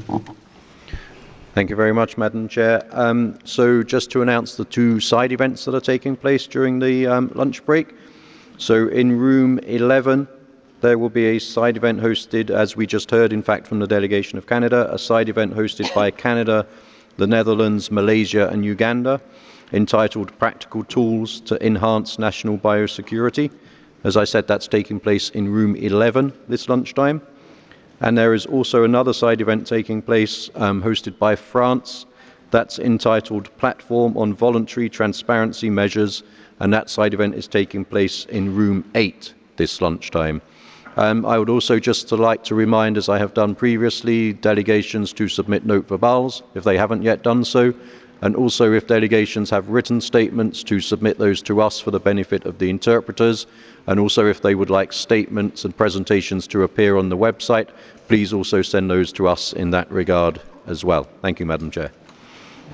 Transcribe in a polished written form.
Thank you very much, Madam Chair. So just to announce the two side events that are taking place during the lunch break. So in room 11, there will be a side event hosted, as we just heard, in fact, from the delegation of Canada, a side event hosted by Canada, the Netherlands, Malaysia and Uganda, entitled Practical Tools to Enhance National Biosecurity. As I said, that's taking place in room 11 this lunchtime. And there is also another side event taking place hosted by France. That's entitled Platform on Voluntary Transparency Measures, and that side event is taking place in room 8 this lunchtime. I would also just like to remind, as I have done previously, delegations to submit note verbals if they haven't yet done so, and also if delegations have written statements to submit those to us for the benefit of the interpreters, and also if they would like statements and presentations to appear on the website, please also send those to us in that regard as well. Thank you, Madam Chair.